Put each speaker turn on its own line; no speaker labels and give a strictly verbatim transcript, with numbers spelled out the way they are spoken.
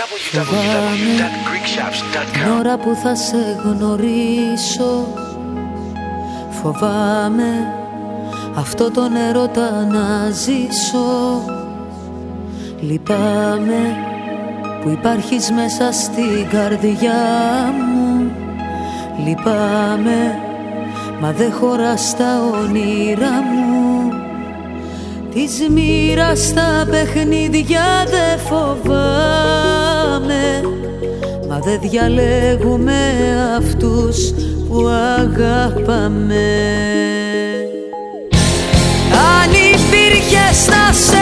Φοβάμαι την ώρα που θα σε γνωρίσω. Φοβάμαι αυτό τον έρωτα να ζήσω. Λυπάμαι που υπάρχεις μέσα στην καρδιά μου. Λυπάμαι μα δεν χωράς τα όνειρά μου. Της μοίρας τα παιχνίδια δεν φοβάμαι, μα δεν διαλέγουμε αυτούς που αγάπαμε. Αν υπήρχες να σε